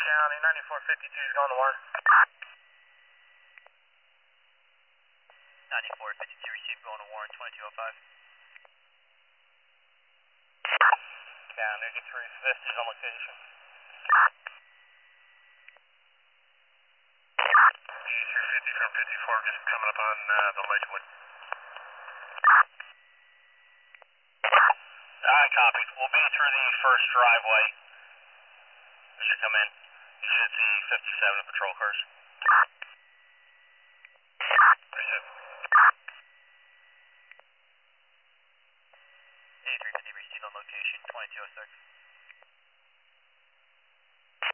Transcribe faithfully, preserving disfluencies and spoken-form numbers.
County, ninety-four fifty-two is going to Warren. ninety-four fifty-two received, going to Warren, twenty-two oh five. County, eighty-three fifty is on location. eighty-three fifty from fifty-four, just coming up on uh, the Lakewood. Alright, copied. We'll be through the first driveway. We should come in. You should see fifty-seven patrol cars. eighty-three fifty received on location, twenty-two oh six.